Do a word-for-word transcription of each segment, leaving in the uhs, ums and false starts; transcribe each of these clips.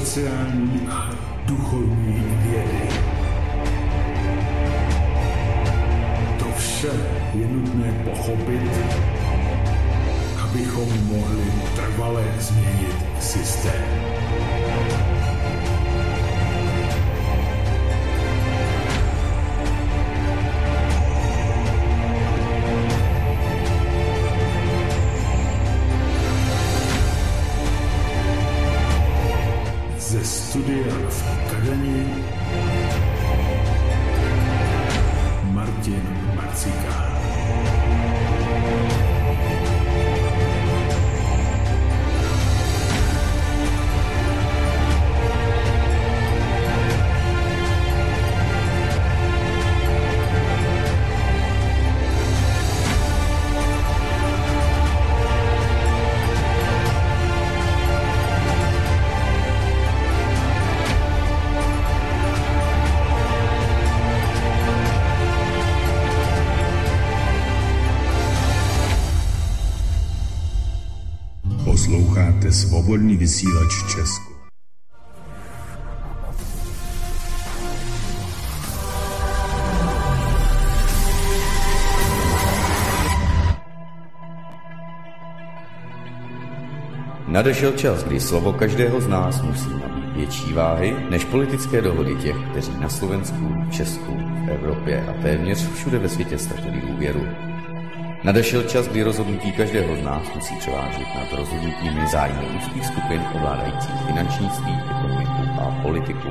sociální a duchovní vědy. To vše je nutné pochopit, abychom mohli trvale změnit systém. Ze studia v Akademii Martin Marcikán. Posloucháte Svobodný vysílač Česko. Nadešel čas, kdy slovo každého z nás musí nabít větší váhy než politické dohody těch, kteří na Slovensku, Česku, v Evropě a téměř všude ve světě ztratili důvěru. Nadešel čas, kdy rozhodnutí každého z nás musí převážit nad rozhodnutími zájmu úzkých skupin ovládajících finančnictví, ekonomiku a politiku.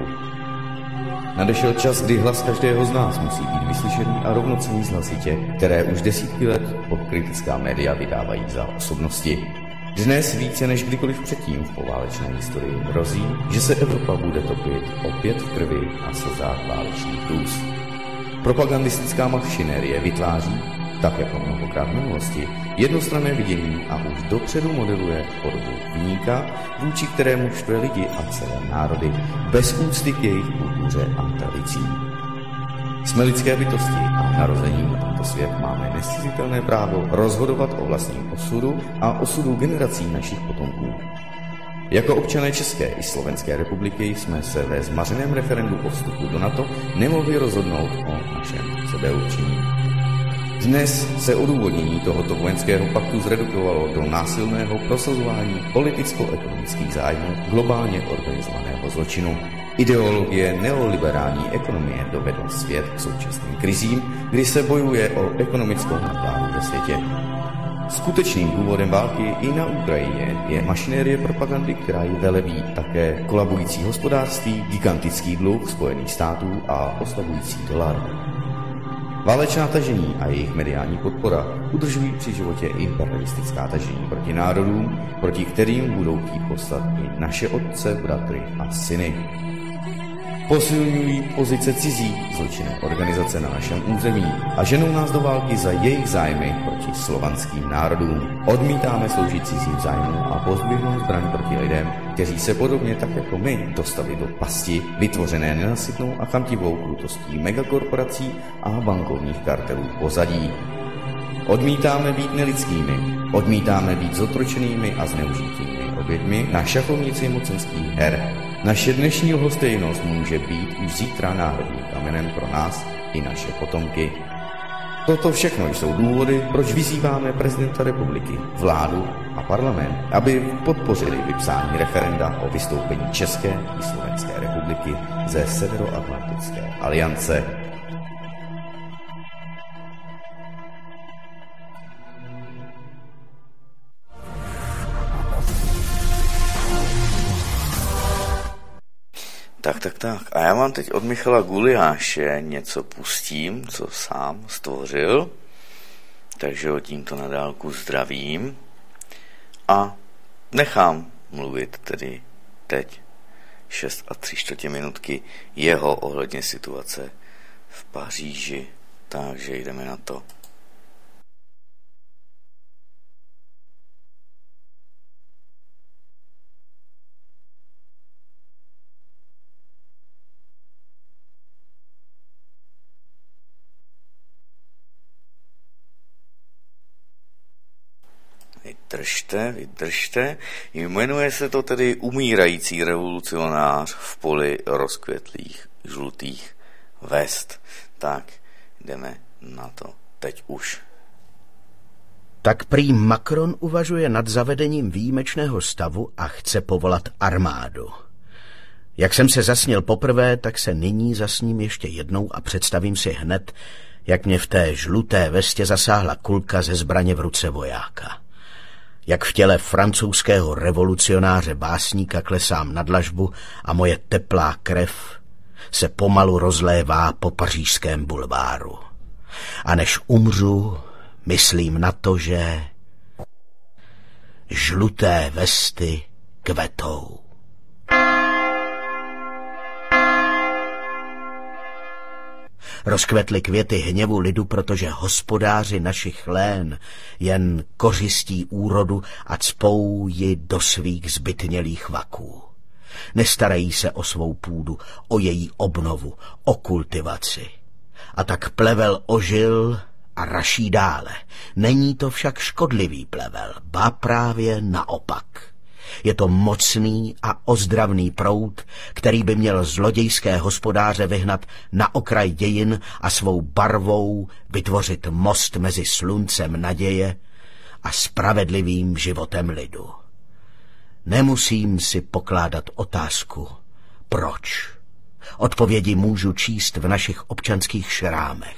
Nadešel čas, kdy hlas každého z nás musí být vyslyšený a rovnocenný z hlasitě, které už desítky let kritická média vydávají za osobnosti. Dnes více než kdykoliv předtím v poválečné historii hrozí, že se Evropa bude topit opět v krvi a slzách válečných hrůz. Propagandistická machinérie vytváří, tak jako mnohokrát v minulosti, jednostranné vidění a už dopředu modeluje podobu viníka, vůči kterému štve lidi a celé národy, bez úcty k jejich kultuře a tradicím. Jsme lidské bytosti a narozením na tento svět máme nezcizitelné právo rozhodovat o vlastním osudu a osudu generací našich potomků. Jako občané České i Slovenské republiky jsme se ve zmařeném referendu o vstupu do NATO nemohli rozhodnout o našem sebeurčení. Dnes se odůvodnění tohoto vojenského paktu zredukovalo do násilného prosazování politicko-ekonomických zájmů globálně organizovaného zločinu. Ideologie neoliberální ekonomie dovedla svět k současným krizím, kdy se bojuje o ekonomickou nadvládu ve světě. Skutečným důvodem války i na Ukrajině je mašinérie propagandy, která ji velebí, také kolabující hospodářství, gigantický dluh Spojených států a oslabující dolar. Válečná tažení a jejich mediální podpora udržují při životě imperialistická tažení proti národům, proti kterým budou chtít poslat i naše otce, bratry a syny. Posilňují pozice cizí zločinné organizace na našem území a ženou nás do války za jejich zájmy proti slovanským národům. Odmítáme sloužit cizím zájmům a pozdvihnout zbraň proti lidem, kteří se podobně tak jako my dostali do pasti, vytvořené nenasytnou a chamtivou krutostí megakorporací a bankovních kartelů pozadí. Odmítáme být nelidskými, odmítáme být zotročenými a zneužitými oběťmi na šachovnici mocenských her. Naše dnešní lhostejnost může být už zítra náhradním kamenem pro nás i naše potomky. Toto všechno jsou důvody, proč vyzýváme prezidenta republiky, vládu a parlament, aby podpořili vypsání referenda o vystoupení České i Slovenské republiky ze Severoatlantické aliance. Tak, tak, tak. A já vám teď od Michala Guliáše něco pustím, co sám stvořil. Takže ho tímto na dálku zdravím. A nechám mluvit tedy teď šest a tři čtvrtě minutky jeho ohledně situace v Paříži. Takže jdeme na to. vydržte, vydržte. Jmenuje se to tedy Umírající revolucionář v poli rozkvětlých žlutých vest. Tak, jdeme na to teď už. Tak prý Macron uvažuje nad zavedením výjimečného stavu a chce povolat armádu. Jak jsem se zasnil poprvé, tak se nyní zasním ještě jednou a představím si hned, jak mě v té žluté vestě zasáhla kulka ze zbraně v ruce vojáka. Jak v těle francouzského revolucionáře básníka klesám na dlažbu a moje teplá krev se pomalu rozlévá po pařížském bulváru. A než umřu, myslím na to, že žluté vesty kvetou. Rozkvetly květy hněvu lidu, protože hospodáři našich lén jen kořistí úrodu a cpou ji do svých zbytnělých vaků. Nestarají se o svou půdu, o její obnovu, o kultivaci. A tak plevel ožil a raší dále. Není to však škodlivý plevel, ba právě naopak. Je to mocný a ozdravný proud, který by měl zlodějské hospodáře vyhnat na okraj dějin a svou barvou vytvořit most mezi sluncem naděje a spravedlivým životem lidu. Nemusím si pokládat otázku, proč. Odpovědi můžu číst v našich občanských šrámech.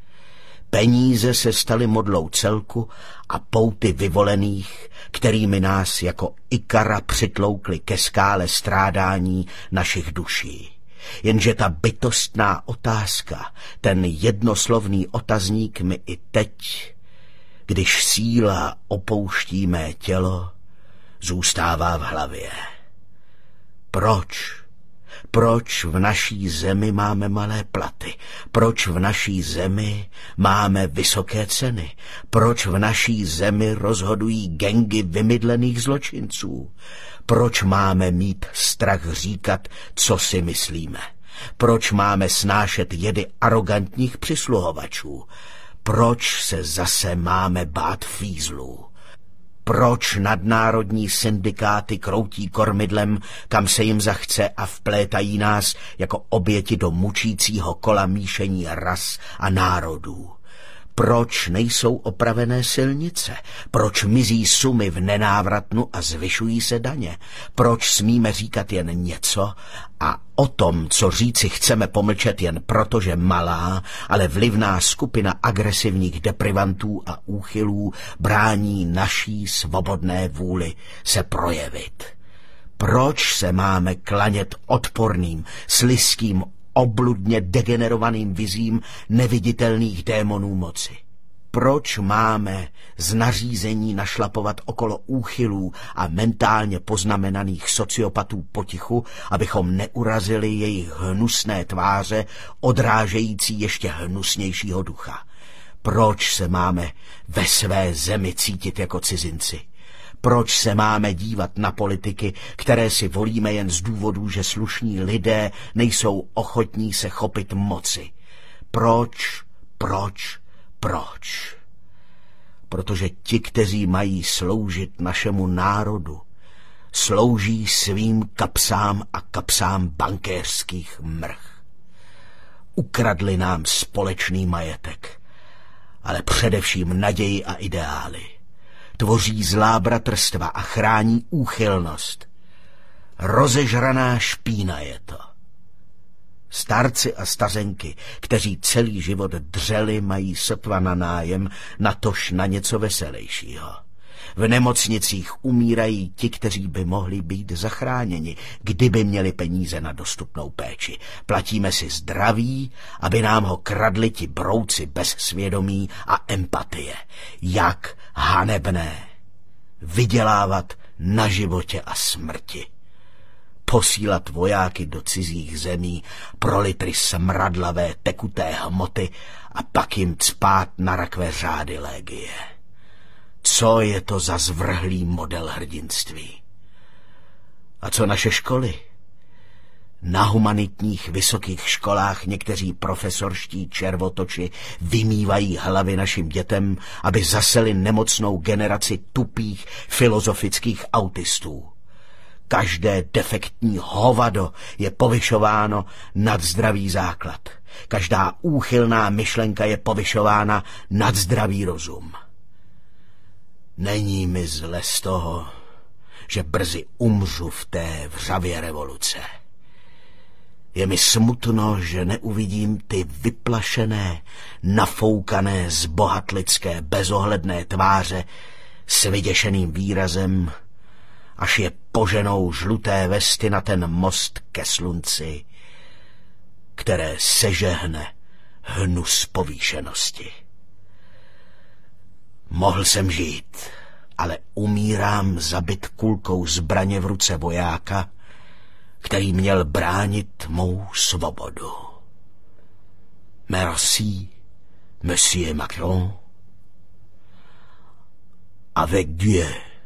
Peníze se staly modlou celku a pouty vyvolených, kterými nás jako Ikara přitloukli ke skále strádání našich duší. Jenže ta bytostná otázka, ten jednoslovný otazník mi i teď, když síla opouští mé tělo, zůstává v hlavě. Proč? Proč v naší zemi máme malé platy? Proč v naší zemi máme vysoké ceny? Proč v naší zemi rozhodují gangy vymydlených zločinců? Proč máme mít strach říkat, co si myslíme? Proč máme snášet jedy arrogantních přisluhovačů? Proč se zase máme bát fízlů? Proč nadnárodní syndikáty kroutí kormidlem, kam se jim zachce a vplétají nás jako oběti do mučícího kola míšení ras a národů? Proč nejsou opravené silnice? Proč mizí sumy v nenávratnu a zvyšují se daně? Proč smíme říkat jen něco a o tom, co říci chceme, pomlčet jen proto, že malá, ale vlivná skupina agresivních deprivantů a úchylů brání naší svobodné vůli se projevit? Proč se máme klanět odporným, slizkým, obludně degenerovaným vizím neviditelných démonů moci? Proč máme z nařízení našlapovat okolo úchylů a mentálně poznamenaných sociopatů potichu, abychom neurazili jejich hnusné tváře, odrážející ještě hnusnějšího ducha? Proč se máme ve své zemi cítit jako cizinci? Proč se máme dívat na politiky, které si volíme jen z důvodu, že slušní lidé nejsou ochotní se chopit moci? Proč, proč, proč? Protože ti, kteří mají sloužit našemu národu, slouží svým kapsám a kapsám bankéřských mrch. Ukradli nám společný majetek, ale především naději a ideály. Tvoří zlá bratrstva a chrání úchylnost. Rozežraná špína je to. Starci a stařenky, kteří celý život dřeli, mají sotva na nájem, natož na něco veselějšího. V nemocnicích umírají ti, kteří by mohli být zachráněni, kdyby měli peníze na dostupnou péči. Platíme si zdraví, aby nám ho kradli ti brouci bez svědomí a empatie. Jak hanebné vydělávat na životě a smrti. Posílat vojáky do cizích zemí pro litry smradlavé tekuté hmoty a pak jim cpát na rakve řády légie. Co je to za zvrhlý model hrdinství? A co naše školy? Na humanitních vysokých školách někteří profesorští červotoči vymývají hlavy našim dětem, aby zaseli nemocnou generaci tupých filozofických autistů. Každé defektní hovado je povyšováno nad zdravý základ. Každá úchylná myšlenka je povyšována nad zdravý rozum. Není mi zle z toho, že brzy umřu v té vřavě revoluce. Je mi smutno, že neuvidím ty vyplašené, nafoukané, zbohatlické, bezohledné tváře s vyděšeným výrazem, až je poženou žluté vesty na ten most ke slunci, které sežehne hnus povýšenosti. Mohl jsem žít, ale umírám zabit kulkou zbraně v ruce vojáka, který měl bránit mou svobodu. Merci, monsieur Macron. Avec Dieu.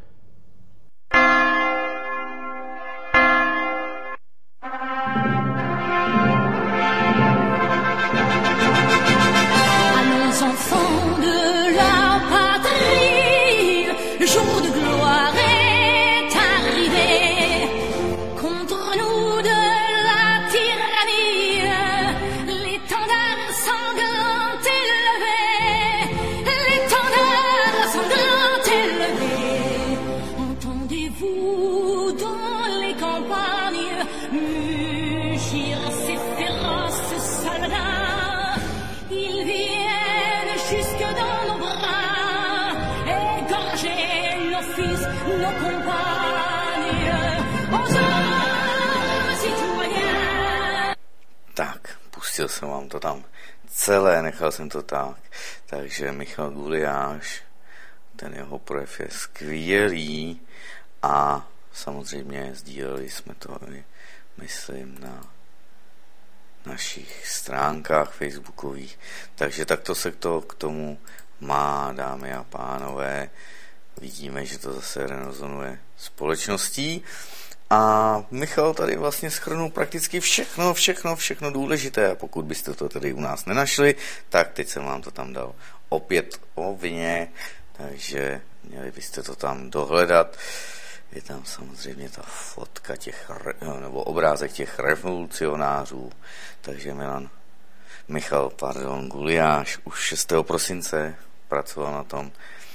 Tak, pustil jsem vám to tam celé, nechal jsem to tak. Takže Michal Gulyáš, ten jeho projev je skvělý a samozřejmě sdíleli jsme to i, myslím, na našich stránkách facebookových. Takže takto se to k tomu má, dámy a pánové. Vidíme, že to zase rezonuje společností. A Michal tady vlastně shrnul prakticky všechno, všechno, všechno důležité. A pokud byste to tady u nás nenašli, tak teď jsem vám to tam dal opět ovně, takže měli byste to tam dohledat. Je tam samozřejmě ta fotka těch, nebo obrázek těch revolucionářů. Takže Milan, Michal, pardon, Gulyáš už šestého prosince pracoval na tom.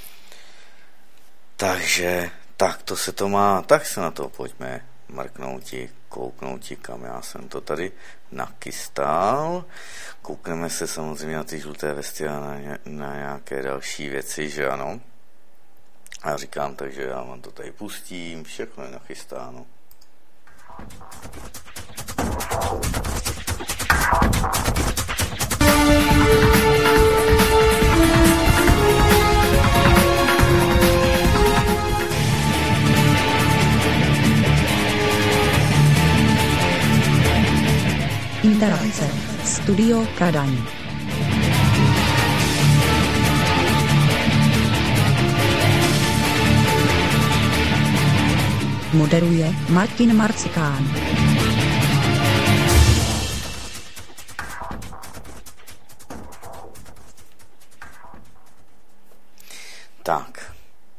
Takže tak to se to má, tak se na to pojďme mrknouti, kouknouti, kam já jsem to tady nakystal. Koukneme se samozřejmě na ty žluté vesty a na, ně, na nějaké další věci, že ano. A říkám, takže já vám to tady pustím, všechno je nachystáno. Interakce. Studio Kadaň. Moderuje Martin Marcikán. Tak.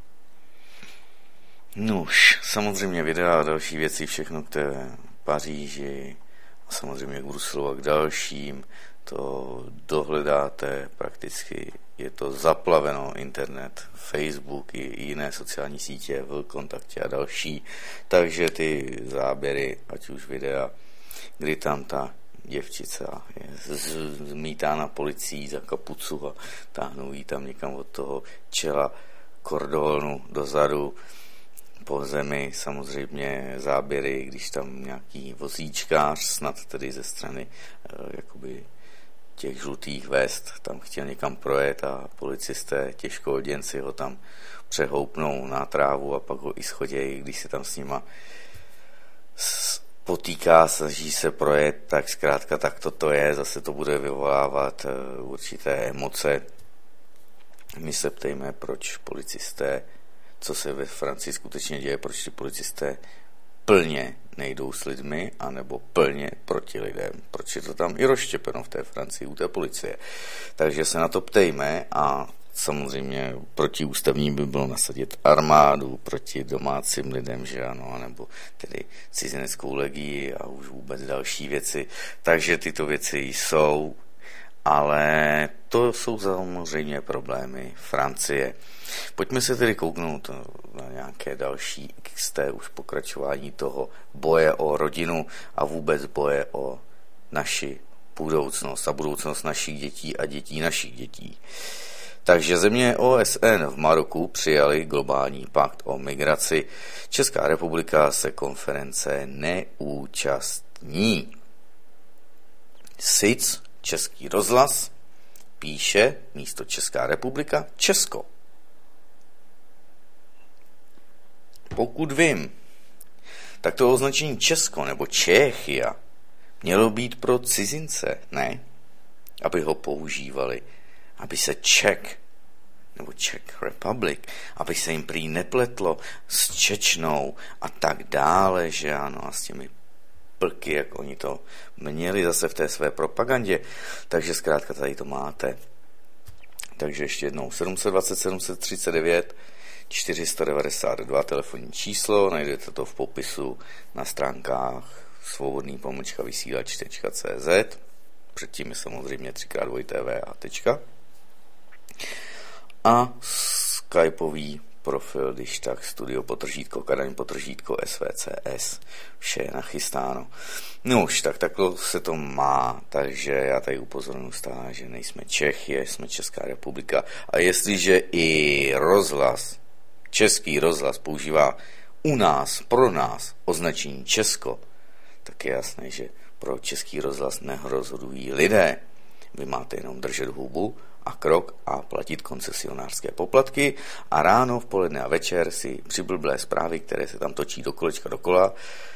Nuž, samozřejmě videa a další věci, všechno k té Paříži, a samozřejmě k Bruselu a k dalším, to dohledáte prakticky, je to zaplaveno internet, Facebook i jiné sociální sítě, VKontaktě a další, takže ty záběry, ať už videa, kdy tam ta děvčice je zmítána policií za kapucu a táhnou jí tam někam od toho čela kordonu dozadu po zemi, samozřejmě záběry, když tam nějaký vozíčkář, snad tedy ze strany jakoby těch žlutých vest, tam chtěl někam projet a policisté těžkoděnci ho tam přehoupnou na trávu a pak ho i schodějí, když se tam s nima potýká, snaží se projet, tak zkrátka tak toto je, zase to bude vyvolávat určité emoce. My se ptejme, proč policisté, co se ve Francii skutečně děje, proč ty policisté plně nejdou s lidmi, anebo plně proti lidem. Proč je to tam i rozštěpeno v té Francii u té policie? Takže se na to ptejme a samozřejmě protiústavní by bylo nasadit armádu proti domácím lidem, že ano, nebo tedy cizineckou legii a už vůbec další věci. Takže tyto věci jsou, ale to jsou samozřejmě problémy Francie. Pojďme se tedy kouknout na nějaké další X T už pokračování toho boje o rodinu a vůbec boje o naši budoucnost a budoucnost našich dětí a dětí našich dětí. Takže země O S N v Maroku přijali globální pakt o migraci. Česká republika se konference neúčastní. S I C, Český rozhlas, píše místo Česká republika Česko. Pokud vím, tak to označení Česko nebo Čechia mělo být pro cizince, ne? Aby ho používali, aby se Czech nebo Czech Republic, aby se jim prý nepletlo s Čečnou a tak dále, že ano, a s těmi plky, jak oni to měli zase v té své propagandě. Takže zkrátka tady to máte. Takže ještě jednou sedm set dvacet sedm set třicet devět čtyři sta devadesát dva telefonní číslo, najdete to v popisu na stránkách svobodný pomlčka vysílač tečka cé zet, předtím je samozřejmě tři krát dvoj té vé a tečka. A skypový profil, když tak studio potržítko Kadaň potržítko S V C S, vše je nachystáno. No už tak, takhle se to má, takže já tady upozorňuji stále, že nejsme Čechy, jsme Česká republika a jestliže i rozhlas, Český rozhlas používá u nás, pro nás označení Česko, tak je jasné, že pro Český rozhlas nerozhodují lidé. Vy máte jenom držet hubu a krok a platit koncesionářské poplatky a ráno, v poledne a večer si přiblblé zprávy, které se tam točí do kolečka dokola,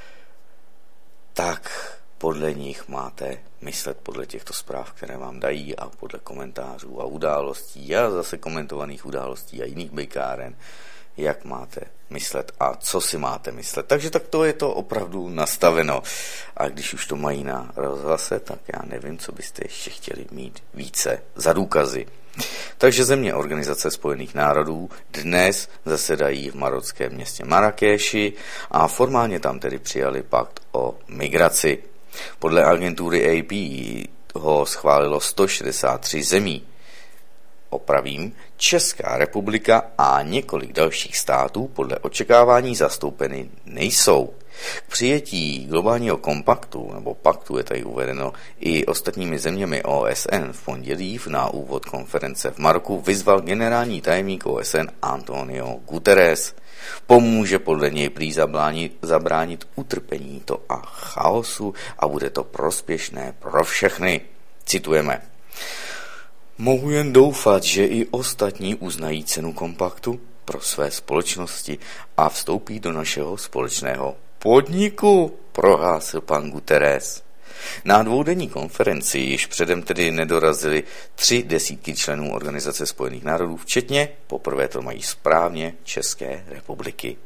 tak podle nich máte myslet podle těchto zpráv, které vám dají a podle komentářů a událostí a zase komentovaných událostí a jiných bejkáren, jak máte myslet a co si máte myslet. Takže tak to je to opravdu nastaveno. A když už to mají na rozhlase, tak já nevím, co byste ještě chtěli mít více za důkazy. Takže země Organizace spojených národů dnes zasedají v marockém městě Marrakeši a formálně tam tedy přijali pakt o migraci. Podle agentury A P ho schválilo sto šedesát tři zemí. Opravím, Česká republika a několik dalších států podle očekávání zastoupeny nejsou. K přijetí globálního kompaktu, nebo paktu je tady uvedeno, i ostatními zeměmi O S N v pondělí na úvod konference v Maroku vyzval generální tajemník O S N Antonio Guterres. Pomůže podle něj prý zabránit, zabránit utrpení to a chaosu a bude to prospěšné pro všechny. Citujeme. Mohu jen doufat, že i ostatní uznají cenu kompaktu pro své společnosti a vstoupí do našeho společného podniku, prohlásil pan Guterres. Na dvoudenní konferenci již předem tedy nedorazili tři desítky členů Organizace spojených národů, včetně, poprvé to mají správně, České republiky.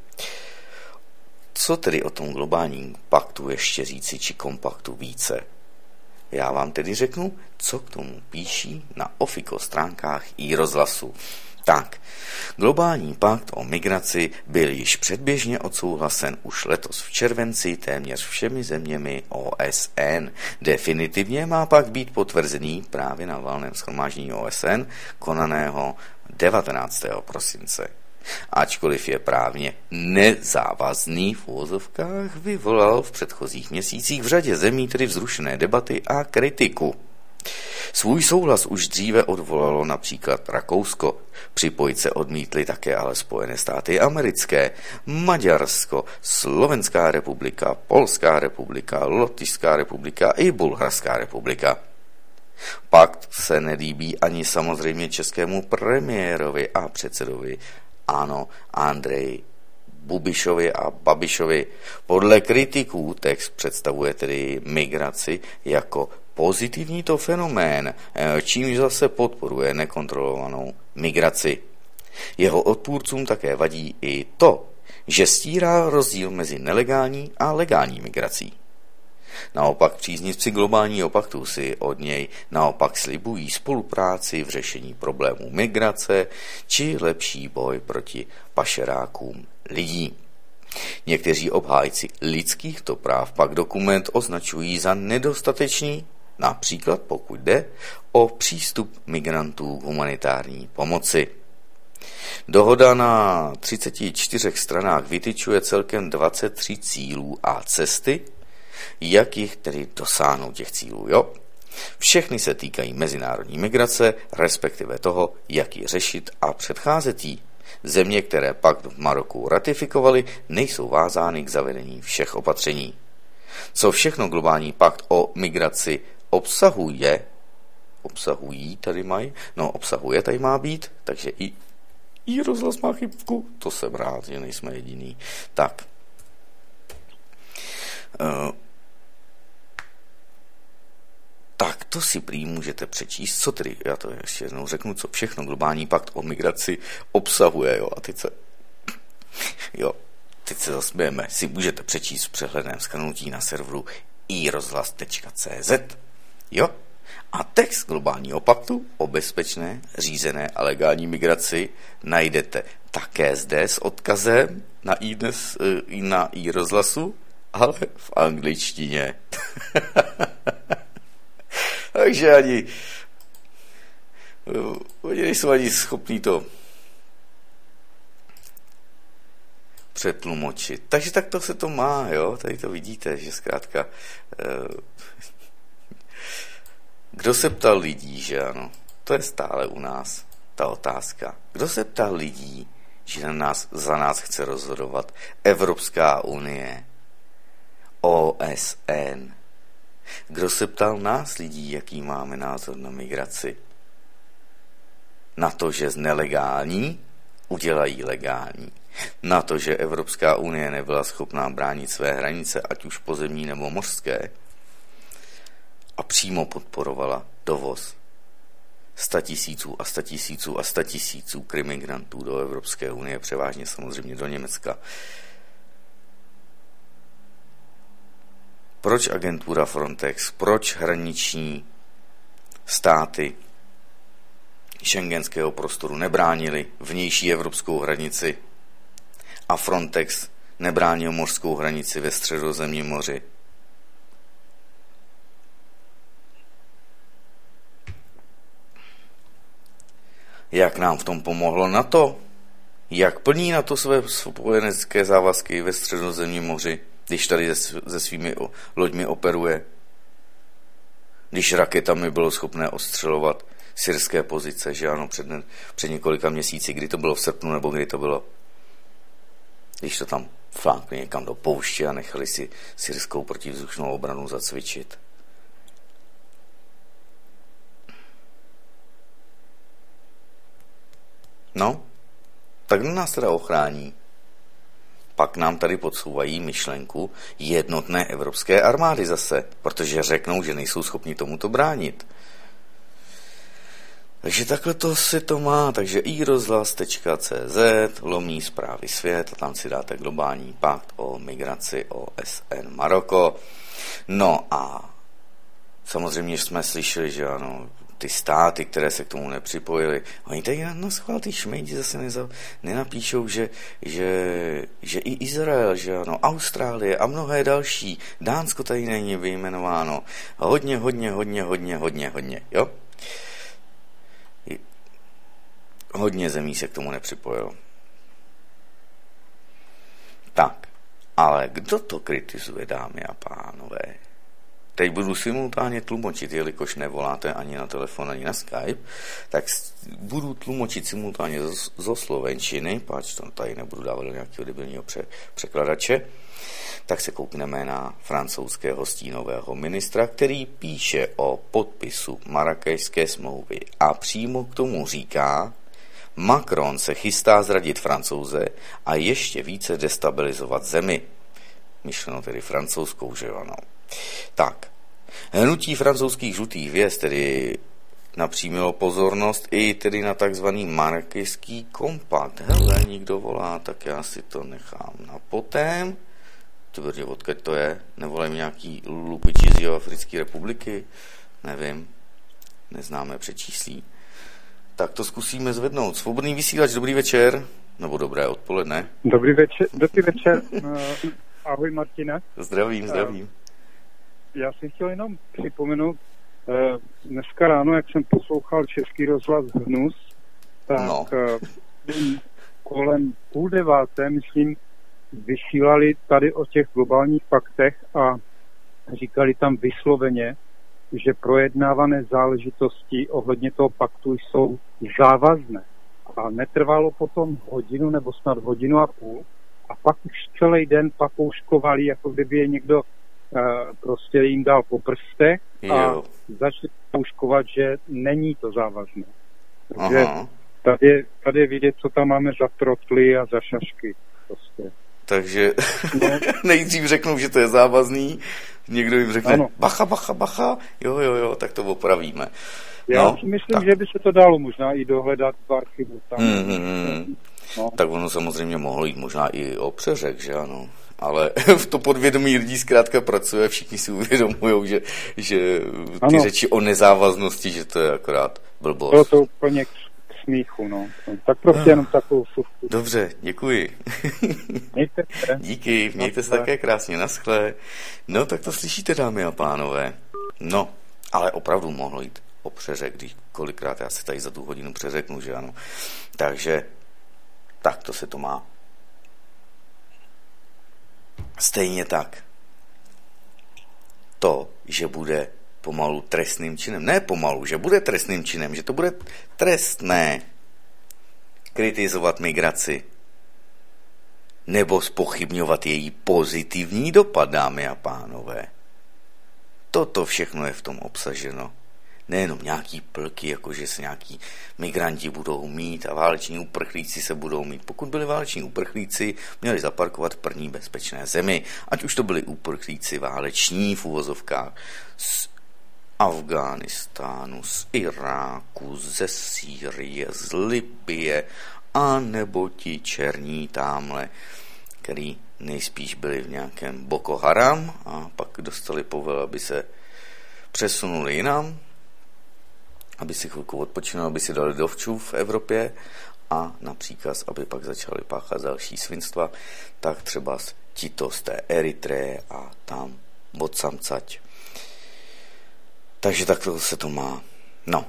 Co tedy o tom globálním paktu ještě říci, či kompaktu více? Já vám tedy řeknu, co k tomu píší na Ofiko stránkách i rozhlasu. Tak, globální pakt o migraci byl již předběžně odsouhlasen už letos v červenci téměř všemi zeměmi O S N. Definitivně má pak být potvrzený právě na valném shromáždění O S N konaného devatenáctého prosince. Ačkoliv je právně nezávazný v uvozovkách, vyvolal v předchozích měsících v řadě zemí tedy vzrušené debaty a kritiku. Svůj souhlas už dříve odvolalo například Rakousko. Připojit se odmítly také ale Spojené státy americké, Maďarsko, Slovenská republika, Polská republika, Lotyšská republika i Bulharská republika. Pakt se nelíbí ani samozřejmě českému premiérovi a předsedovi ANO Andrej Bubišovi a Babišovi. Podle kritiků text představuje tedy migraci jako pozitivní to fenomén, čímž zase podporuje nekontrolovanou migraci. Jeho odpůrcům také vadí i to, že stírá rozdíl mezi nelegální a legální migrací. Naopak příznivci globálního paktu si od něj naopak slibují spolupráci v řešení problémů migrace či lepší boj proti pašerákům lidí. Někteří obhájci lidskýchto práv pak dokument označují za nedostatečný, například pokud jde o přístup migrantů k humanitární pomoci. Dohoda na třiceti čtyřech stranách vytyčuje celkem dvacet tři cílů a cesty, jak jich tedy dosáhnout těch cílů, jo? Všechny se týkají mezinárodní migrace, respektive toho, jak ji řešit a předcházet jí. Země, které pakt v Maroku ratifikovaly, nejsou vázány k zavedení všech opatření. Co všechno globální pakt o migraci obsahuje, obsahují tady mají, no obsahuje tady má být, takže i, i rozhlas má chybku, to jsem rád, že nejsme jediný. Tak. Uh, Tak to si prý můžete přečíst, co tedy, já to ještě jednou řeknu, co všechno globální pakt o migraci obsahuje, jo, a teď se, jo, teď se zasmějeme, si můžete přečíst v přehledném shrnutí na serveru i rozhlas tečka cé zet, jo, a text globálního paktu o bezpečné, řízené a legální migraci najdete také zde s odkazem na i dnes, na i rozhlasu, ale v angličtině. Takže ani oni nejsou ani schopní to přetlumočit. Takže takto se to má, jo, tady to vidíte, že zkrátka kdo se ptal lidí, že ano, to je stále u nás ta otázka. Kdo se ptal lidí, že na nás, za nás chce rozhodovat Evropská unie, O S N? Kdo se ptal nás lidí, jaký máme názor na migraci? Na to, že z nelegální udělají legální. Na to, že Evropská unie nebyla schopná bránit své hranice, ať už pozemní nebo mořské, a přímo podporovala dovoz statisíců a statisíců a statisíců krimigrantů do Evropské unie, převážně samozřejmě do Německa. Proč agentura Frontex, proč hraniční státy schengenského prostoru nebránili vnější evropskou hranici a Frontex nebránil mořskou hranici ve Středozemním moři? Jak nám v tom pomohlo NATO? Jak plní NATO své spojenecké závazky ve Středozemním moři, když tady se svými loďmi operuje? Když raketami bylo schopné ostřelovat syrské pozice, že ano, před, před několika měsíci, kdy to bylo v srpnu, nebo kdy to bylo, když to tam flákli někam do pouště a nechali si syrskou protivzdušnou obranu zacvičit. No, tak nás teda ochrání. Pak nám tady podsouvají myšlenku jednotné evropské armády zase, protože řeknou, že nejsou schopni tomuto bránit. Takže takhle to si to má, takže i rozhlas tečka cé zet, lomí zprávy svět, a tam si dáte globální pakt o migraci O S N Maroko. No a samozřejmě jsme slyšeli, že ano, ty státy, které se k tomu nepřipojily, oni tady na schvál ty šmejdi zase neza, nenapíšou, že, že, že i Izrael, že ano, Austrálie a mnohé další, Dánsko tady není vyjmenováno, hodně, hodně, hodně, hodně, hodně, hodně, jo? Hodně zemí se k tomu nepřipojilo. Tak, ale kdo to kritizuje, dámy a pánové? Teď budu simultánně tlumočit, jelikož nevoláte ani na telefon, ani na Skype, tak budu tlumočit simultánně zo slovenčiny, páč to tady nebudu dávat do nějakého debilního pře- překladače, tak se koukneme na francouzského stínového ministra, který píše o podpisu Marrakešské smlouvy a přímo k tomu říká: Macron se chystá zradit Francouze a ještě více destabilizovat zemi. Myšleno tedy francouzskou, že ano. Tak, hnutí francouzských žlutých hvězd, tedy napřímilo pozornost i tedy na takzvaný Marrákešský kompakt. Hele, nikdo volá, tak já si to nechám na potém. Tvrdě, odkud to je? Nevolím nějaký lupiči z Jihoafrické republiky? Nevím. Neznáme přečíslí. Tak to zkusíme zvednout. Svobodný vysílač, dobrý večer. Nebo dobré odpoledne. Dobrý večer. Dobrý večer. Ahoj, Martine. Zdravím, zdravím. Já si chtěl jenom připomenout, dneska ráno, jak jsem poslouchal Český rozhlas Hnus, tak no. kolem půl deváté, myslím, vysílali tady o těch globálních paktech a říkali tam vysloveně, že projednávané záležitosti ohledně toho paktu jsou závazné. A netrvalo potom hodinu nebo snad hodinu a půl. A pak už celý den papouškovali, jako kdyby je někdo uh, prostě jim dal po prstech a jo. začali papouškovat, že není to závazné. Takže tady, tady je vidět, co tam máme za trotly a za šašky. Prostě. Takže no. nejdřív řeknou, že to je závazný, někdo jim řekne ano. bacha, bacha, bacha, jo, jo, jo, tak to opravíme. Já no, si myslím, tak. že by se to dalo možná i dohledat v archivu. Tam. Mm-hmm. No. Tak ono samozřejmě mohlo jít možná i o přeřek, že ano. Ale v to podvědomí lidí zkrátka pracuje, všichni si uvědomujou, že, že ty ano. řeči o nezávaznosti, že to je akorát blbost. Bylo to úplně k smíchu, no. Tak prostě no. jenom takovou fufku. Dobře, děkuji. Mějte se. Díky, mějte se také krásně, naschle. No tak to slyšíte, dámy a pánové. No, ale opravdu mohlo jít o přeřek, když kolikrát já se tady za tu hodinu přeřeknu, že ano. Takže tak to se to má. Stejně tak to, že bude pomalu trestným činem, ne pomalu, že bude trestným činem, že to bude trestné kritizovat migraci nebo zpochybňovat její pozitivní dopad, dámy a pánové. Toto všechno je v tom obsaženo. Nejenom nějaký plky, jakože se nějaký migranti budou mít a váleční uprchlíci se budou mít. Pokud byli váleční uprchlíci, měli zaparkovat v první bezpečné zemi. Ať už to byli uprchlíci váleční v uvozovkách z Afghánistánu, z Iráku, ze Sýrie, z Libye, a nebo ti černí támhle, který nejspíš byli v nějakém Boko Haram a pak dostali povel, aby se přesunuli jinam, aby si chvilku odpočinuli, aby si dali dovčů v Evropě a na příkaz, aby pak začali páchat další svinstva, tak třeba tito z té Eritreje a tam odsamcať. Takže takto se to má. No.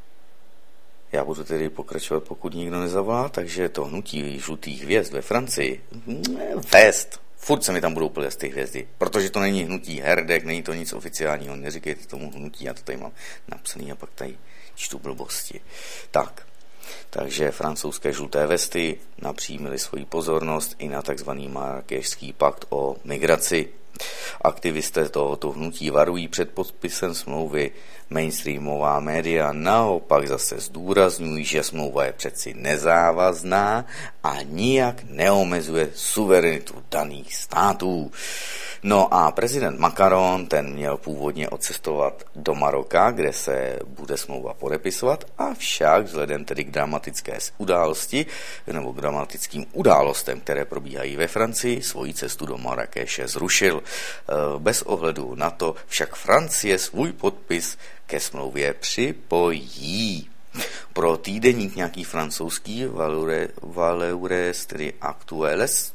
Já budu tedy pokračovat, pokud nikdo nezavolá, takže to hnutí žlutých hvězd ve Francii, vést, furt se mi tam budou plést ty hvězdy, protože to není hnutí herdek, není to nic oficiálního, neříkejte tomu hnutí, já to tady mám napsaný a pak tady čtu blbosti. Tak, takže francouzské žluté vesty napřímily svoji pozornost i na takzvaný Marrákešský pakt o migraci. Aktivisté tohoto hnutí varují před podpisem smlouvy. Mainstreamová média naopak zase zdůrazňují, že smlouva je přeci nezávazná a nijak neomezuje suverenitu daných států. No a prezident Macron, ten měl původně odcestovat do Maroka, kde se bude smlouva podepisovat, avšak vzhledem tedy k dramatické události nebo k dramatickým událostem, které probíhají ve Francii, svoji cestu do Marrakeše zrušil. Bez ohledu na to však Francie svůj podpis ke smlouvě připojí. Pro týdeník nějaký francouzský Valeures, tedy Actuelles,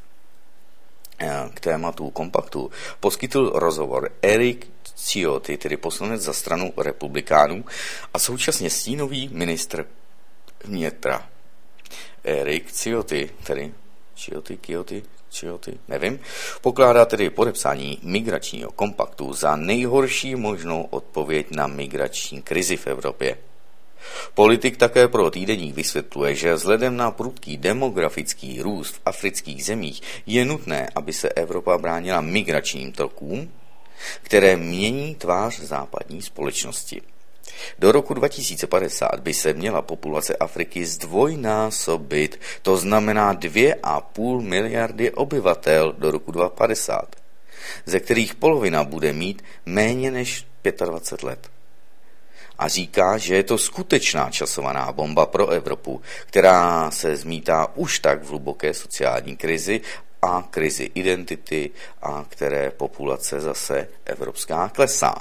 k tématu kompaktu poskytl rozhovor Eric Ciotti, tedy poslanec za stranu republikánů a současně stínový ministr vnitra. Eric Ciotti, tedy Ciotti, Ciotti, Ciotti, nevím, pokládá tedy podepsání migračního kompaktu za nejhorší možnou odpověď na migrační krizi v Evropě. Politik také pro týdeník vysvětluje, že vzhledem na prudký demografický růst v afrických zemích je nutné, aby se Evropa bránila migračním tokům, které mění tvář západní společnosti. Do roku dva tisíce padesát by se měla populace Afriky zdvojnásobit, to znamená dvě a půl miliardy obyvatel do roku dva tisíce padesát, ze kterých polovina bude mít méně než dvacet pět let. a říká, že je to skutečná časovaná bomba pro Evropu, která se zmítá už tak v hluboké sociální krizi a krizi identity a které populace zase evropská klesá.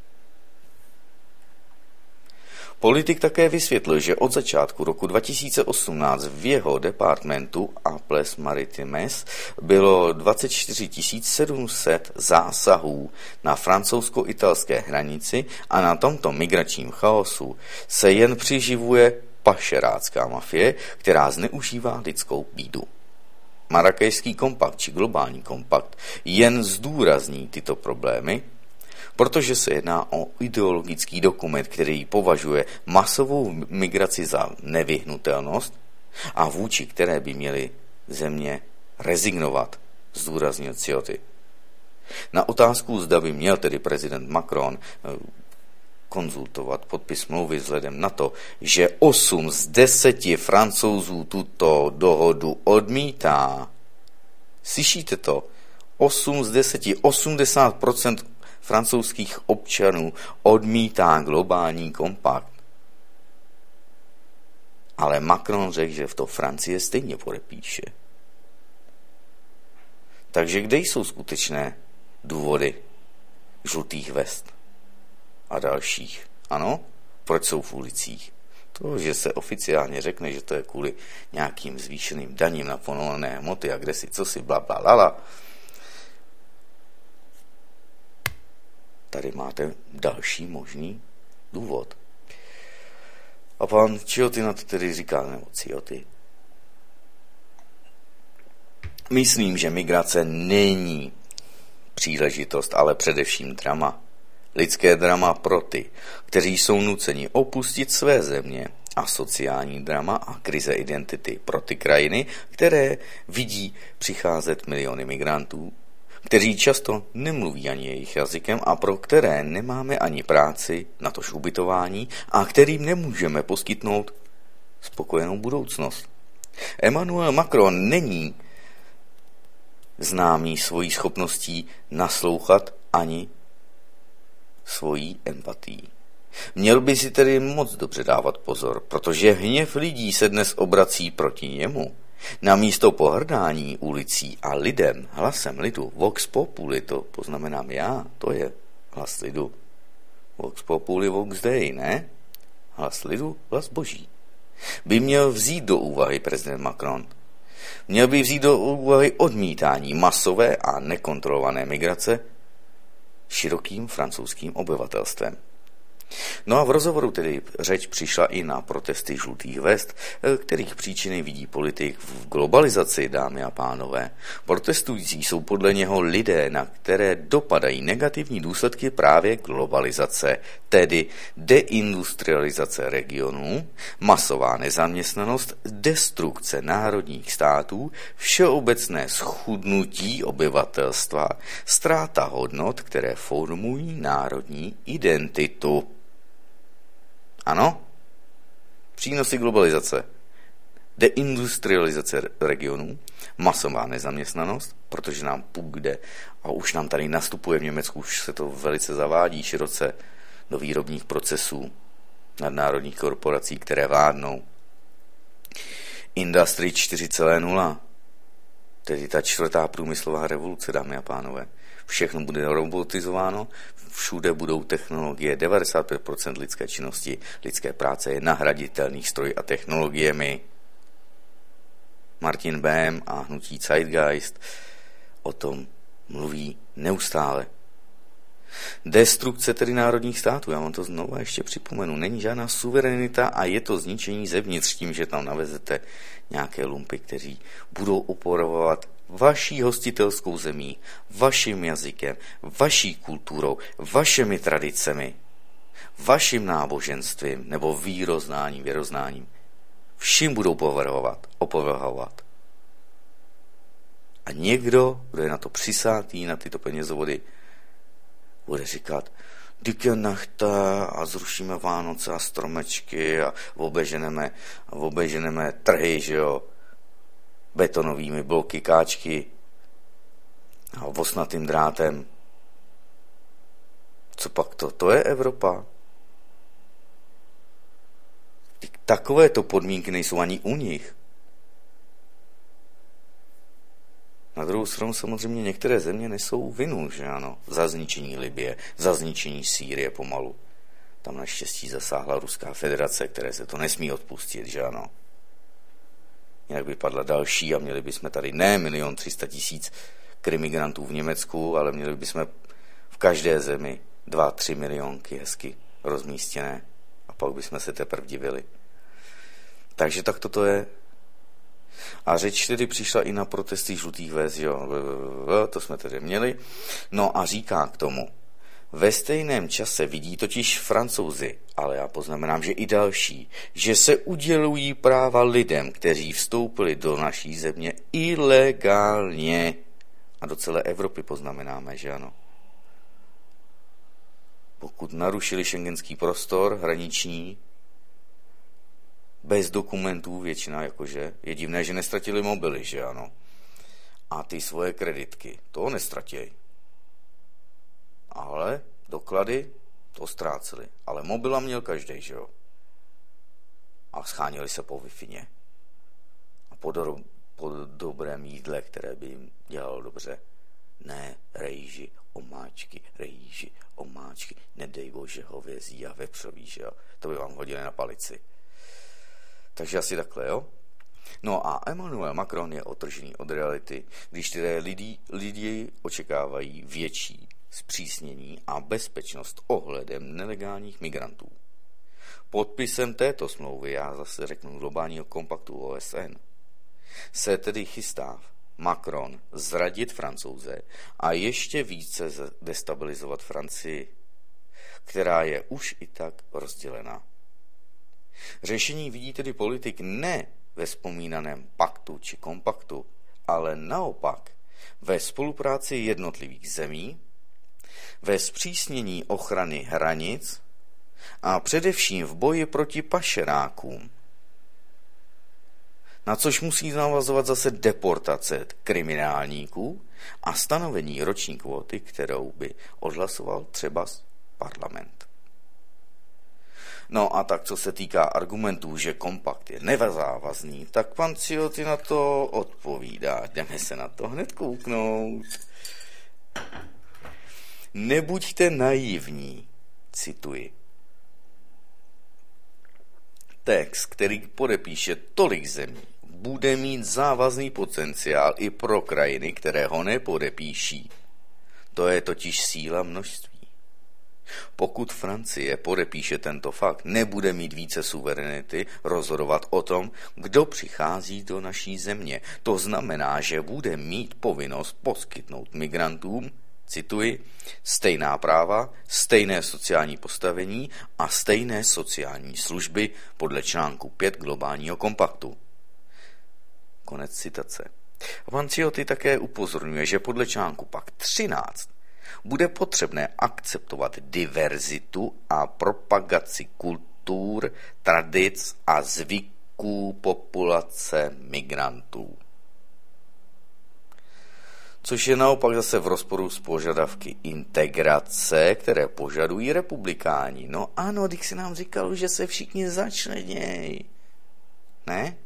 Politik také vysvětlil, že od začátku roku dva tisíce osmnáct v jeho departmentu Apples Maritimes bylo dvacet čtyři tisíc sedm set zásahů na francouzsko-italské hranici a na tomto migračním chaosu se jen přiživuje pašerácká mafie, která zneužívá lidskou bídu. Marrakešský kompakt či globální kompakt jen zdůrazní tyto problémy, protože se jedná o ideologický dokument, který považuje masovou migraci za nevyhnutelnost a vůči které by měly země rezignovat, zdůraznil Ciotti. Na otázku, zda by měl tedy prezident Macron konzultovat podpis smlouvy vzhledem na to, že osm z deseti Francouzů tuto dohodu odmítá. Slyšíte to? osm z deseti, osmdesát procent francouzských občanů odmítá globální kompakt. Ale Macron řekl, že v to Francie stejně podepíše. Takže kde jsou skutečné důvody žlutých vest a dalších? Ano? Proč jsou v ulicích? To, že se oficiálně řekne, že to je kvůli nějakým zvýšeným daním na povolené hmoty a kde si, co si, bla, bla, lala. Tady máte další možný důvod. A pan Ciotti na to tedy říká, nebo Ciotti. Myslím, že migrace není příležitost, ale především drama. Lidské drama pro ty, kteří jsou nuceni opustit své země, a sociální drama a krize identity pro ty krajiny, které vidí přicházet miliony migrantů, kteří často nemluví ani jejich jazykem a pro které nemáme ani práci, natož ubytování a kterým nemůžeme poskytnout spokojenou budoucnost. Emmanuel Macron není známý svojí schopností naslouchat ani svojí empatií. Měl by si tedy moc dobře dávat pozor, protože hněv lidí se dnes obrací proti němu. Namísto pohrdání ulicí a lidem, hlasem lidu, vox populi, to poznamenám já, to je hlas lidu. Vox populi, vox dei, ne? Hlas lidu, hlas boží. By měl vzít do úvahy prezident Macron. Měl by vzít do úvahy odmítání masové a nekontrolované migrace širokým francouzským obyvatelstvem. No a v rozhovoru tedy řeč přišla i na protesty žlutých vest, kterých příčiny vidí politik v globalizaci, dámy a pánové. Protestující jsou podle něho lidé, na které dopadají negativní důsledky právě globalizace, tedy deindustrializace regionů, masová nezaměstnanost, destrukce národních států, všeobecné schudnutí obyvatelstva, ztráta hodnot, které formují národní identitu. Ano? Přínosy globalizace. Deindustrializace regionů, masová nezaměstnanost, protože nám půjde a už nám tady nastupuje v Německu, už se to velice zavádí široce do výrobních procesů nadnárodních korporací, které vládnou. Industry čtyři tečka nula, tedy ta čtvrtá průmyslová revoluce, dámy a pánové. Všechno bude robotizováno, všude budou technologie, devadesát pět procent lidské činnosti, lidské práce je nahraditelný stroj a technologiemi. Martin Böhm a hnutí Zeitgeist o tom mluví neustále. Destrukce tedy národních států, já vám to znovu ještě připomenu, není žádná suverenita a je to zničení zevnitř tím, že tam navezete nějaké lumpy, kteří budou oporovat vaší hostitelskou zemí, vaším jazykem, vaší kulturou, vašimi tradicemi, vaším náboženstvím nebo víroznáním, věroznáním. Vším budou povrhovat, opovrhovat. A někdo, kdo je na to přisátý, na tyto penězovody, bude říkat, Dike nechta a zrušíme Vánoce a stromečky a obeženeme, a obeženeme trhy, že jo, betonovými bloky, káčky a osnatým drátem. Co pak to? To je Evropa. takovéto podmínky nejsou ani u nich. Na druhou stranu samozřejmě některé země nesou vinu, že ano, za zničení Libye, za zničení Sýrie pomalu. Tam naštěstí zasáhla Ruská federace, které se to nesmí odpustit, že ano. Jinak by padla další a měli bychom tady ne milion tři sta tisíc krimigrantů v Německu, ale měli bychom v každé zemi dva, tři milionky hezky rozmístěné a pak bychom se teprve divili. Takže tak toto je. A řeč tedy přišla i na protesty žlutých vest, jo, to jsme tedy měli. No a říká k tomu, ve stejném čase vidí totiž Francouzi, ale já poznamenám, že i další, že se udělují práva lidem, kteří vstoupili do naší země ilegálně. A do celé Evropy poznamenáme, že ano. Pokud narušili šengenský prostor hraniční, bez dokumentů většina, jakože, je divné, že nestratili mobily, že ano. A ty svoje kreditky, to nestratěj. Ale doklady, to ztráceli. Ale mobila měl každej, že jo. A schánili se po Wi-Fi. A po, do, po dobrém jídle, které by jim dělalo dobře. Ne rejži, omáčky, rejži, omáčky, nedej bože hovězí a vepřový, že jo. To by vám hodili na palici. Takže asi takhle, jo? No a Emmanuel Macron je otržený od reality, když tedy lidi, lidi očekávají větší zpřísnění a bezpečnost ohledem nelegálních migrantů. Podpisem této smlouvy, já zase řeknu globálního kompaktu O S N, se tedy chystá Macron zradit Francouze a ještě více destabilizovat Francii, která je už i tak rozdělená. Řešení vidí tedy politik ne ve vzpomínaném paktu či kompaktu, ale naopak ve spolupráci jednotlivých zemí, ve zpřísnění ochrany hranic a především v boji proti pašerákům. Na což musí navazovat zase deportace kriminálníků a stanovení roční kvóty, kterou by odhlasoval třeba parlament. No a tak, co se týká argumentů, že kompakt je nezávazný, tak pan Ciotti na to odpovídá. Jdeme se na to hned kouknout. Nebuďte naivní, cituji. Text, který podepíše tolik zemí, bude mít závazný potenciál i pro krajiny, které ho nepodepíší. To je totiž síla množství. Pokud Francie podepíše tento fakt, nebude mít více suverenity rozhodovat o tom, kdo přichází do naší země. To znamená, že bude mít povinnost poskytnout migrantům, cituji, stejná práva, stejné sociální postavení a stejné sociální služby podle článku pět globálního kompaktu. Konec citace. A pan Ciotti také upozorňuje, že podle článku pak třináct bude potřebné akceptovat diverzitu a propagaci kultur, tradic a zvyků populace migrantů. Což je naopak zase v rozporu s požadavky integrace, které požadují republikáni. No ano, když si nám říkal, že se všichni začleněj. Ne?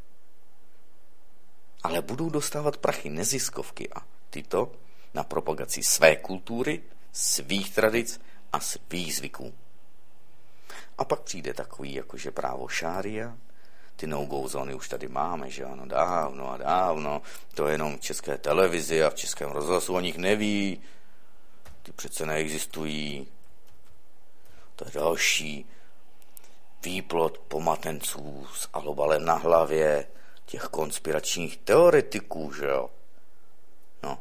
Ale budou dostávat prachy neziskovky a tyto na propagaci své kultury, svých tradic a svých zvyků. A pak přijde takový, jakože právo šária, ty no-go zóny už tady máme, že ano, dávno a dávno, to je jenom v české televizi a v českém rozhlasu o nich neví, ty přece neexistují. To je další výplod pomatenců s alobalem na hlavě, těch konspiračních teoretiků, že jo. No.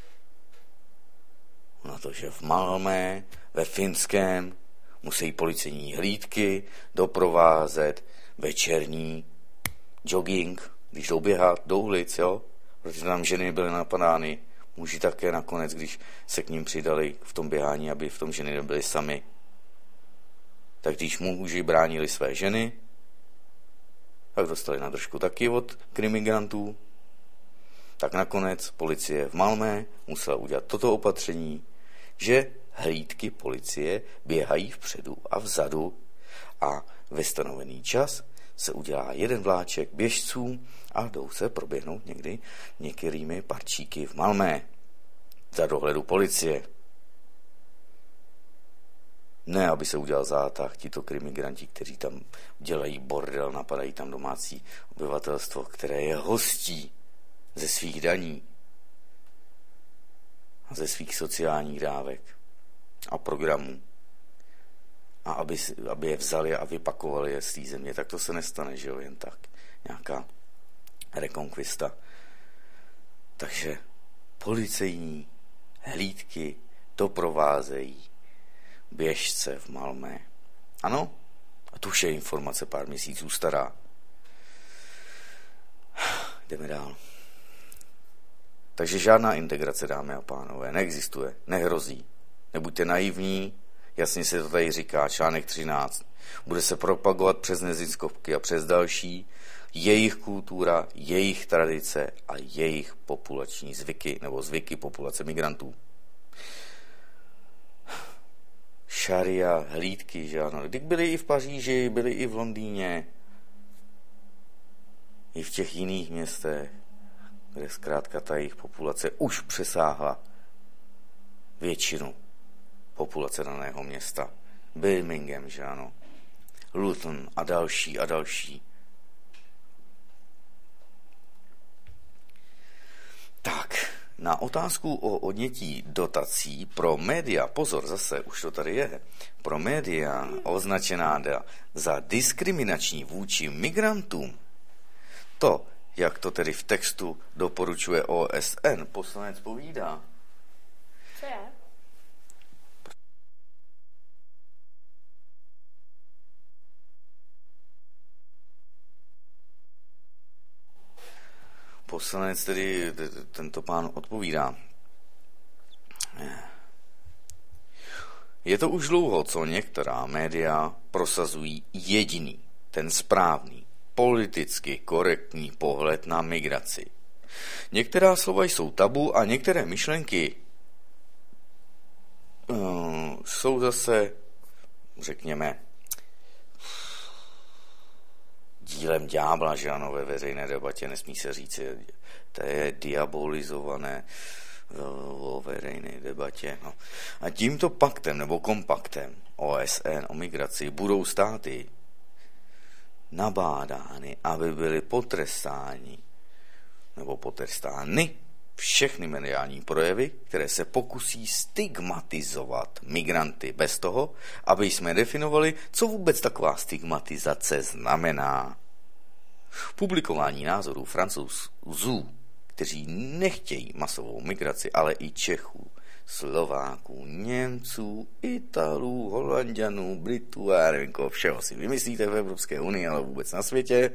Na to, že v Malmé, ve Finském, musí policejní hlídky doprovázet večerní jogging, když jdou běhat do ulic, jo, protože tam ženy byly napadány, muži také nakonec, když se k ním přidali v tom běhání, aby v tom ženy nebyly sami. Tak když muži bránili své ženy, tak dostali na držku taky od krimigrantů, tak nakonec policie v Malmé musela udělat toto opatření, že hlídky policie běhají vpředu a vzadu a ve stanovený čas se udělá jeden vláček běžců a jdou se proběhnout někdy některými parčíky v Malmé za dohledu policie. Ne, aby se udělal zátah, tito krimigranti, kteří tam dělají bordel, napadají tam domácí obyvatelstvo, které je hostí ze svých daní a ze svých sociálních dávek a programů. A aby, aby je vzali a vypakovali je z té země, tak to se nestane, že jo, jen tak. Nějaká rekonkvista. Takže policejní hlídky doprovázejí běžce v Malmé. Ano, a to už je informace pár měsíců stará. Jdeme dál. Takže žádná integrace, dámy a pánové, neexistuje, nehrozí. Nebuďte naivní, jasně se to tady říká, článek třináct. Bude se propagovat přes neziskovky a přes další jejich kultura, jejich tradice a jejich populační zvyky, nebo zvyky populace migrantů. Šaria, hlídky, že ano. Když byli i v Paříži, byli i v Londýně, i v těch jiných městech, kde zkrátka ta jejich populace už přesáhla většinu populace daného města. Birmingham, že ano. Luton a další a další. Tak, na otázku o odnětí dotací pro média, pozor, zase, už to tady je, pro média označená za diskriminační vůči migrantům, to, jak to tedy v textu doporučuje O S N, poslanec povídá. Co je? Poslanec tedy, tento pán odpovídá. Je to už dlouho, co některá média prosazují jediný, ten správný, politicky korektní pohled na migraci. Některá slova jsou tabu a některé myšlenky uh, jsou zase, řekněme, dílem ďábla, že ano, ve veřejné debatě nesmí se říct, to je diabolizované o veřejné debatě. No. A tímto paktem nebo kompaktem O S N o migraci budou státy nabádány, aby byly potrestáni nebo potrestány všechny mediální projevy, které se pokusí stigmatizovat migranty bez toho, aby jsme definovali, co vůbec taková stigmatizace znamená. Publikování názorů Francouzů, kteří nechtějí masovou migraci, ale i Čechů, Slováků, Němců, Italů, Holanďanů, Britů a já nevím, koho všeho si vymyslíte v Evropské unii, ale vůbec na světě,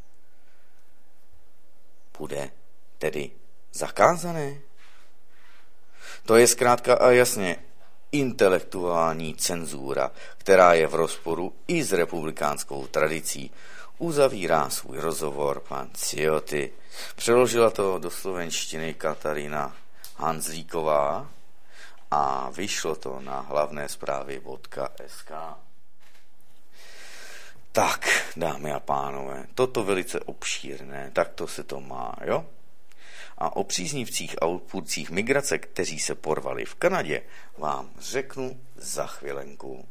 bude tedy zakázané. To je zkrátka a jasně intelektuální cenzura, která je v rozporu i s republikánskou tradicí. Uzavírá svůj rozhovor pan Ciotti. Přeložila to do slovenštiny Katarína Hanzlíková a vyšlo to na hlavné zprávy bodka es ká. Tak, dámy a pánové, toto velice obšírné, tak to se to má, jo? A o příznivcích a odpůrcích migrace, kteří se porvali v Kanadě, vám řeknu za chvilenku.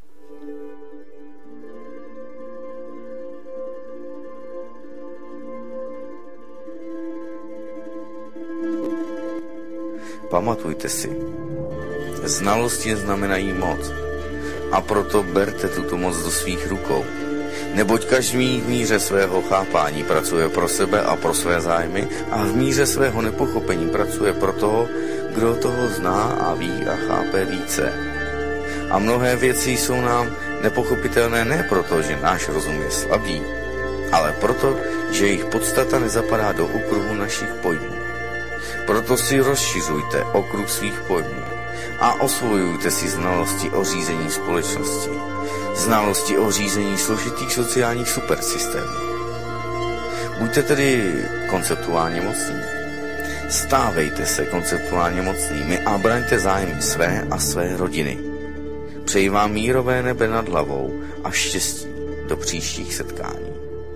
Pamatujte si, znalosti znamenají moc a proto berte tuto moc do svých rukou. Neboť každý v míře svého chápání pracuje pro sebe a pro své zájmy a v míře svého nepochopení pracuje pro toho, kdo toho zná a ví a chápe více. A mnohé věci jsou nám nepochopitelné ne proto, že náš rozum je slabý, ale proto, že jejich podstata nezapadá do okruhu našich pojmů. Proto si rozšiřujte okruh svých pojmů a osvojujte si znalosti o řízení společnosti, znalosti o řízení složitých sociálních supersystémů. Buďte tedy konceptuálně mocní. Stávejte se konceptuálně mocnými a braňte zájmy své a své rodiny. Přeji vám mírové nebe nad hlavou a štěstí do příštích setkání.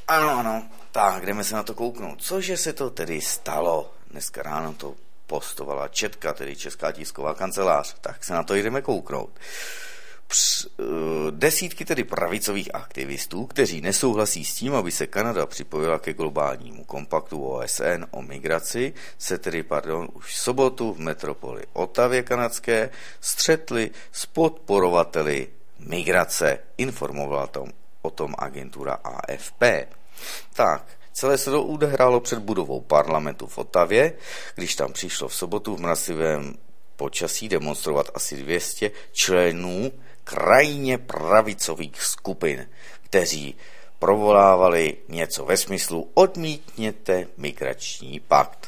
Ano, ano, tak jdeme se na to kouknout. Cože se to tedy stalo? Dneska ráno to postovala Četka, tedy Česká tisková kancelář, tak se na to jdeme kouknout. Př, uh, desítky tedy pravicových aktivistů, kteří nesouhlasí s tím, aby se Kanada připojila ke globálnímu kompaktu O S N o migraci, se tedy, pardon, už v sobotu v metropoli Ottawě kanadské střetli s podporovateli migrace, informovala tom, o tom agentura A F P. Tak, celé se to odehrálo před budovou parlamentu v Ottawě, když tam přišlo v sobotu v mrazivém počasí demonstrovat asi dvě stě členů krajně pravicových skupin, kteří provolávali něco ve smyslu odmítněte migrační pakt.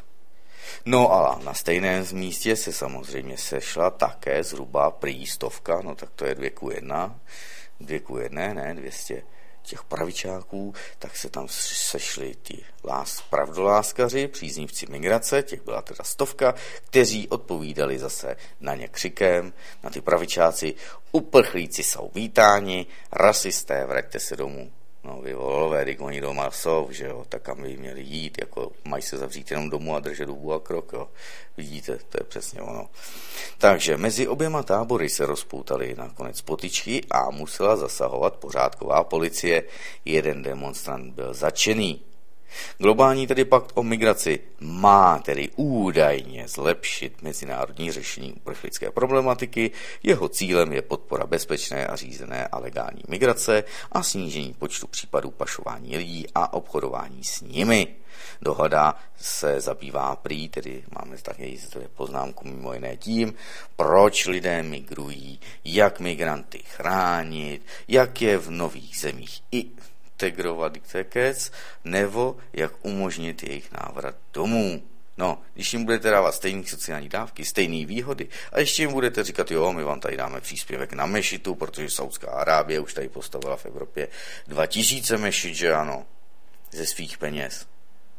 No a na stejném místě se samozřejmě sešla také zhruba prý stovka, no tak to je dvě ku jedna, dvě ku jedné, ne, dvě stě těch pravičáků, tak se tam sešli ty lás, pravdoláskaři, příznivci migrace, těch byla teda stovka, kteří odpovídali zase na ně křikem, na ty pravičáci, uprchlíci jsou vítáni, rasisté, vraťte se domů. No vy volové, když oni doma jsou, že jo, tak kam by měli jít, jako mají se zavřít jenom domů a držet hubu a krok, jo. Vidíte, to je přesně ono. Takže mezi oběma tábory se rozpoutaly nakonec potyčky a musela zasahovat pořádková policie. Jeden demonstrant byl zatčený. Globální tedy pakt o migraci má tedy údajně zlepšit mezinárodní řešení uprchlické problematiky. Jeho cílem je podpora bezpečné a řízené a legální migrace a snížení počtu případů pašování lidí a obchodování s nimi. Dohoda se zabývá prý, tedy máme taky poznámku mimo jiné tím, proč lidé migrují, jak migranty chránit, jak je v nových zemích i integrovat kec, nebo jak umožnit jejich návrat domů. No, když jim budete dávat stejné sociální dávky, stejné výhody a ještě jim budete říkat, jo, my vám tady dáme příspěvek na mešitu, protože Saudská Arábie už tady postavila v Evropě dva tisíce mešit, že ano, ze svých peněz.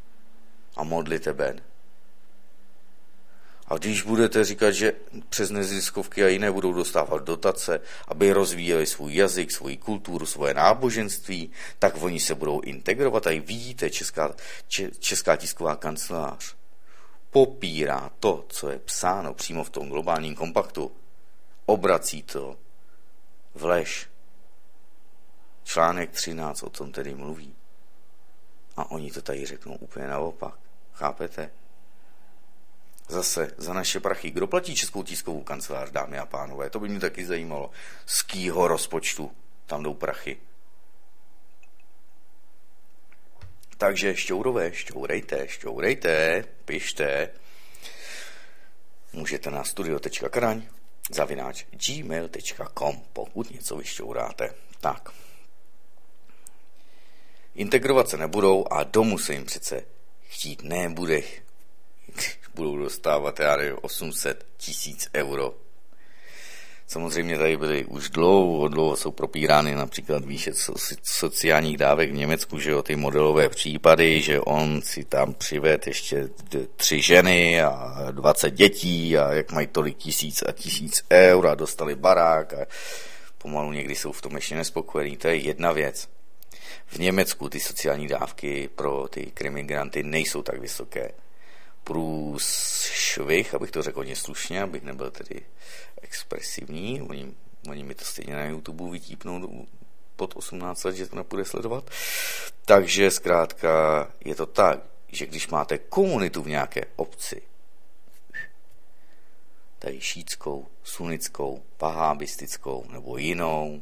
A modli tebe. A když budete říkat, že přes neziskovky a jiné budou dostávat dotace, aby rozvíjeli svůj jazyk, svou kulturu, svoje náboženství, tak oni se budou integrovat. A i vidíte, Česká, Česká tisková kancelář popírá to, co je psáno přímo v tom globálním kompaktu. Obrací to v lež. Článek třináct o tom tedy mluví. A oni to tady řeknou úplně naopak. Chápete? Zase za naše prachy. Kdo platí Českou tiskovou kancelář, dámy a pánové? To by mě taky zajímalo. Z kýho rozpočtu tam jdou prachy? Takže šťourové, šťourejte, šťourejte, pište. Můžete na studio tečka kadaň zavináč gmail tečka com, pokud něco vyšťouráte. Tak. Integrovat se nebudou a domů se jim přece chtít nebude. Budou dostávat, já nevím, osm set tisíc euro. Samozřejmě tady byly už dlouho, dlouho jsou propírány například výše sociálních dávek v Německu, že jo, ty modelové případy, že on si tam přived ještě tři ženy a dvacet dětí a jak mají tolik tisíc a tisíc eur a dostali barák a pomalu někdy jsou v tom ještě nespokojení. To je jedna věc. V Německu ty sociální dávky pro ty krimigranty nejsou tak vysoké. Průšvih, abych to řekl hodně slušně, abych nebyl tedy expresivní, oni, oni mi to stejně na YouTube vytípnou pod osmnáct let, že to nepůjde sledovat. Takže zkrátka je to tak, že když máte komunitu v nějaké obci, tady šítskou, sunnickou, vahábistickou nebo jinou,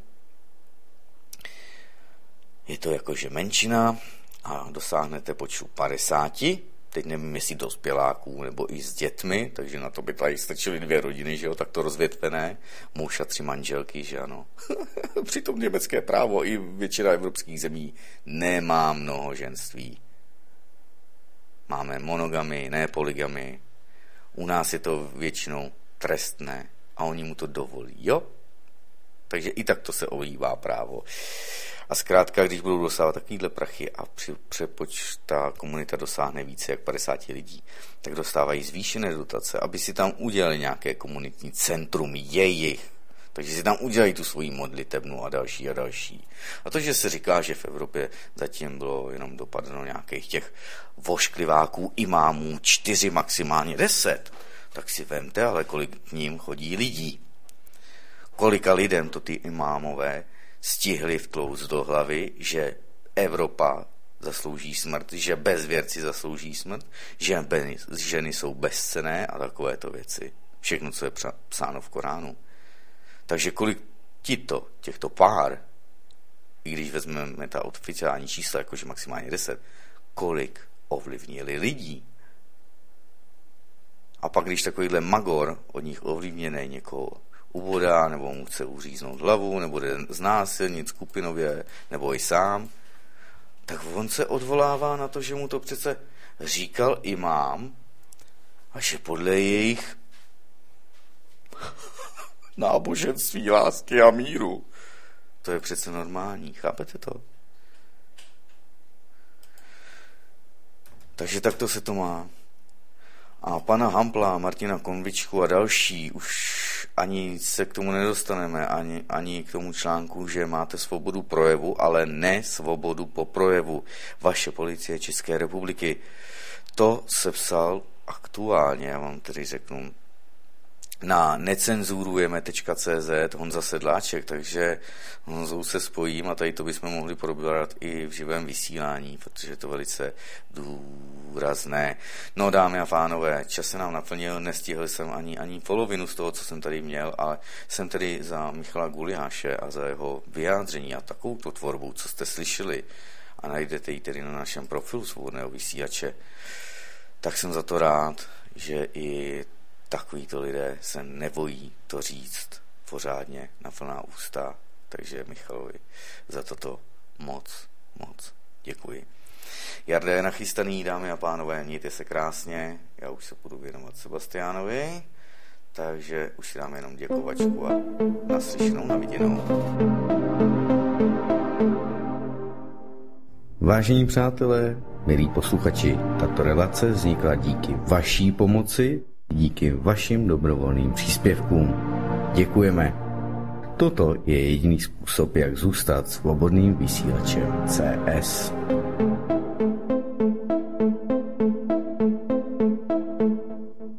je to jakože menšina a dosáhnete počtu padesáti, teď nevím, jestli dospěláků nebo i s dětmi, takže na to by tady stačily dvě rodiny, že jo, tak to rozvětvené, muž a tři manželky, že ano. Přitom německé právo i většina evropských zemí nemá mnohoženství. Máme monogamy, ne polygamy. U nás je to většinou trestné a oni mu to dovolí, jo? Takže i tak to se ovlívá právo. A zkrátka, když budou dostávat takovýhle prachy a při přepočta komunita dosáhne více jak padesát lidí, tak dostávají zvýšené dotace, aby si tam udělali nějaké komunitní centrum jejich. Takže si tam udělají tu svoji modlitebnu a další a další. A to, že se říká, že v Evropě zatím bylo jenom dopadeno nějakých těch voškliváků imámů čtyři, maximálně deset, tak si vemte, ale kolik k ním chodí lidí. Kolika lidem to ty imámové stihli vtlouct do hlavy, že Evropa zaslouží smrt, že bezvěrci zaslouží smrt, že ženy jsou bezcenné a takovéto věci. Všechno, co je psáno v Koránu. Takže kolik tito, těchto pár, i když vezmeme ta oficiální čísla, jakože maximálně deset, kolik ovlivnili lidí. A pak, když takovýhle magor od nich ovlivněný někoho ubodá, nebo mu chce uříznout hlavu, nebo jde znásilnit skupinově, nebo i sám, tak on se odvolává na to, že mu to přece říkal imám a že podle jejich náboženství, lásky a míru. To je přece normální, chápete to? Takže takto se to má. A pana Hampla, Martina Konvičku a další, už ani se k tomu nedostaneme, ani, ani k tomu článku, že máte svobodu projevu, ale ne svobodu po projevu. Vaše policie České republiky. To se psal aktuálně, já vám tedy řeknu, na necenzurujeme tečka cé zet Honza Sedláček, takže Honzou se spojím a tady to bychom mohli probírat i v živém vysílání, protože je to velice důrazné. No, dámy a pánové, čas se nám naplnil, nestihl jsem ani, ani polovinu z toho, co jsem tady měl, ale jsem tedy za Michala Gulyáše a za jeho vyjádření a takovouto tvorbu, co jste slyšeli a najdete ji tedy na našem profilu Svobodného vysílače, tak jsem za to rád, že i takovýto lidé se nebojí to říct pořádně na plná ústa. Takže Michalovi za toto moc, moc děkuji. Jarda je nachystaný, dámy a pánové, mějte se krásně. Já už se budu věnovat Sebastiánovi, takže už si dáme jenom děkovačku a naslyšenou, na viděnou. Vážení přátelé, milí posluchači, tato relace vznikla díky vaší pomoci, díky vašim dobrovolným příspěvkům. Děkujeme. Toto je jediný způsob, jak zůstat svobodným vysílačem C S.